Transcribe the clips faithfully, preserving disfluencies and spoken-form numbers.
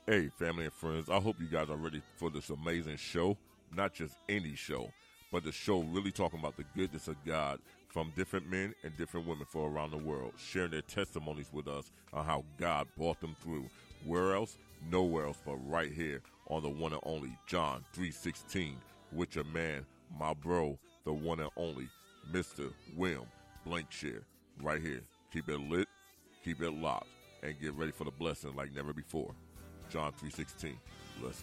Hey, family and friends, I hope you guys are ready for this amazing show. Not just any show, but the show really talking about the goodness of God from different men and different women from around the world, sharing their testimonies with us on how God brought them through. Where else? Nowhere else but right here on the one and only John three sixteen with your man, my bro, the one and only Mister William Blankshire. Right here. Keep it lit, keep it locked, and get ready for the blessing like never before. John three sixteen. Let's go.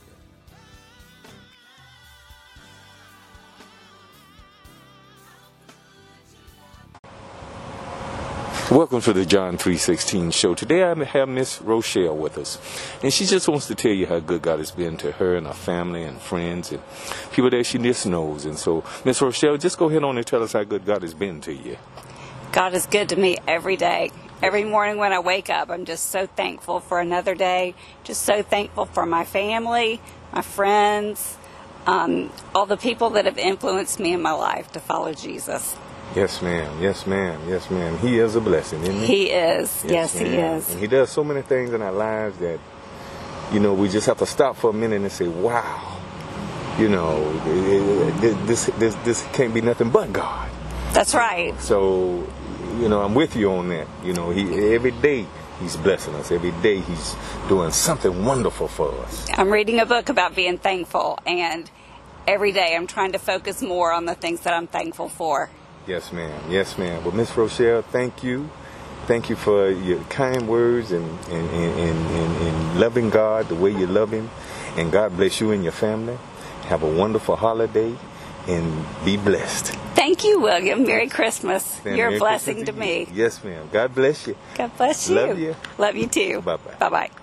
Welcome to the John three sixteen show. Today I have Miss Rochelle with us, and she just wants to tell you how good God has been to her and her family and friends and people that she just knows. And so, Miss Rochelle, just go ahead on and tell us how good God has been to you. God is good to me every day. Every morning when I wake up, I'm just so thankful for another day. Just so thankful for my family, my friends, um, all the people that have influenced me in my life to follow Jesus. Yes, ma'am. Yes, ma'am. Yes, ma'am. He is a blessing, isn't he? He is. Yes, yes he is. And he does so many things in our lives that, you know, we just have to stop for a minute and say, wow, you know, this, this, this can't be nothing but God. That's right. So, you know, I'm with you on that. You know, he every day he's blessing us. Every day he's doing something wonderful for us. I'm reading a book about being thankful, and every day I'm trying to focus more on the things that I'm thankful for. Yes, ma'am. Yes, ma'am. Well, Miss Rochelle, thank you. Thank you for your kind words and, and, and, and, and, and loving God the way you love him. And God bless you and your family. Have a wonderful holiday and be blessed. Thank you, William. Merry Christmas. Stand You're Merry a blessing Christmas to me. Yes, ma'am. God bless you. God bless you. Love you. Love you too. Bye-bye. Bye-bye.